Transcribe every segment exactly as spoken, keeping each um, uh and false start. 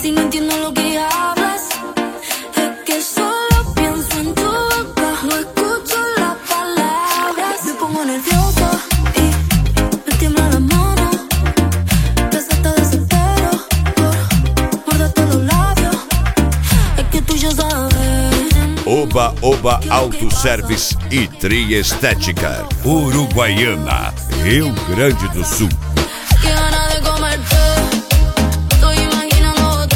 Si no entiendo lo que hablas, es que solo pienso en tu boca. No escucho las palabras. Me pongo nerviosa y me tiemblan las manos. Que hasta desespero por morderte los labios. Es que tú ya sabes. Oba Oba Autoservice e Tria Estética. Uruguaiana, Rio Grande do Sul. Qué ganas de comerte. Estoy imaginándote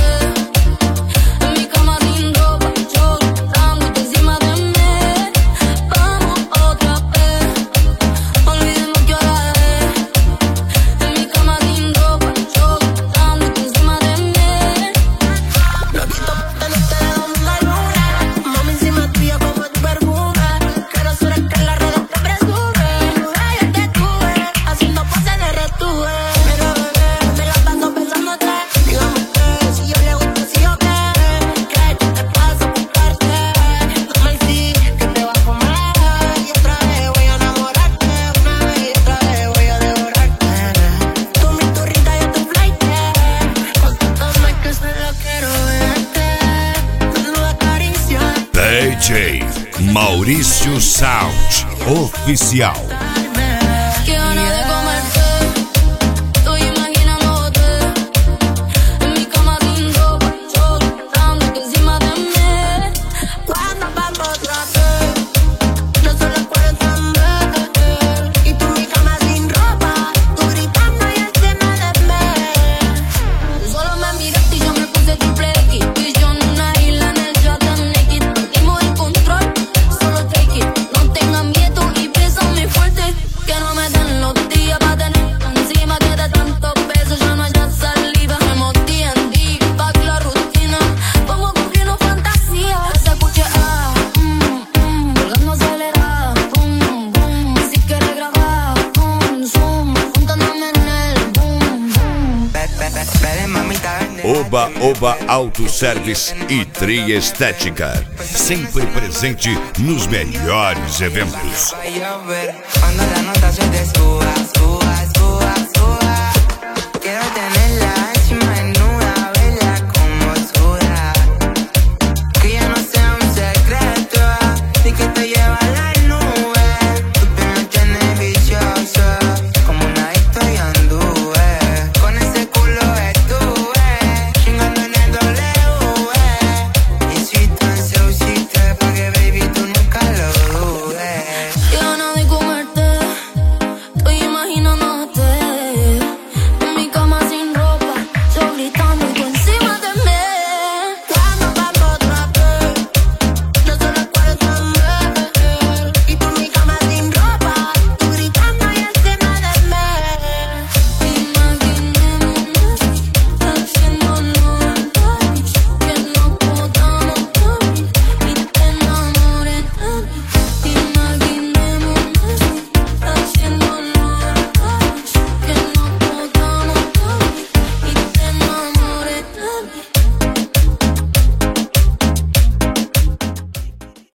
en mi cama sin ropa, chocándote encima de mí. Vamos otra vez, olvidemos que hora es. En mi cama sin ropa, chocándote encima de mí. Loquito, tenerte de donde la luna. Mami encima tuya como tu perfume. Quiero ser el que en las redes te presume. Ayer te tuve haciendo poses de retuve. Mira bebé, me la paso pensándote. Digamos que si yo le gusto, si yo qué. Que tú te puedes apuntarte. Dame el sí, que te va a comer. Y otra vez voy a enamorarte. Una vez y otra vez voy a devorarte. Tú mi turrita y yo tu flight. Contándome que solo quiero verte. Desnuda acaricia. D J Maurício Sound Oficial. Qué ganas de comerte. Estoy imaginándote en mi cama sin ropa, chocándote encima de mí. Cuando vamos otra vez, yo solo puedo entender. Y tú en mi cama sin ropa, tú gritando y encima de mí. Tú solo me miraste y yo me puse triple X. Y yo en una isla en el Jordan Naked. Perdimos el control, solo take it. No tengan miedo y bésame fuerte. Que no me den los días pa' tener encima. Que de tantos besos ya no haya saliva. Hacemos D and D, back la rutina. Vamos cogiendo fantasía. Se escucha ah, mm, mm, volando acelerada, boom, boom. Si quieres grabar, boom, zoom, juntándome en el boom, boom. Oba Oba Autoservice e Tria Estética. Sempre presente nos melhores eventos. Cuando la nota se te suba, suba.